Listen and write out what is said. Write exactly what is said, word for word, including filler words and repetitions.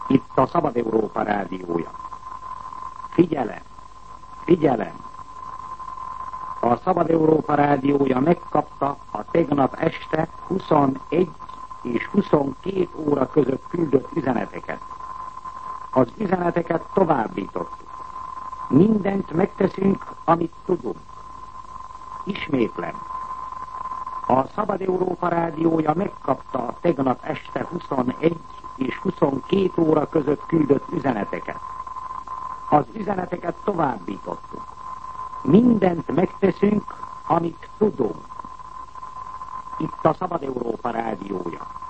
Itt a Szabad Európa rádiója. Figyelem! Figyelem! A Szabad Európa rádiója megkapta a tegnap este huszonegy és huszonkét óra között küldött üzeneteket. Az üzeneteket továbbítottuk. Mindent megteszünk, amit tudunk. Ismétlem. A Szabad Európa rádiója megkapta a tegnap este huszonegy és huszonkét óra között küldött üzeneteket. Az üzeneteket továbbítottuk. Mindent megteszünk, amit tudunk. Itt a Szabad Európa rádiója.